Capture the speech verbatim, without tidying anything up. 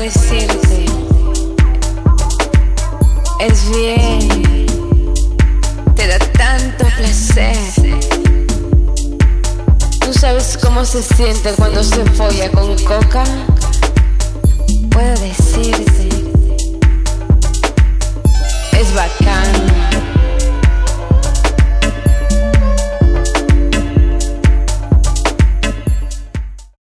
decirte, es bien, te da tanto placer. ¿Tú sabes cómo se siente cuando se folla con coca? Puedo decirte, es bacán.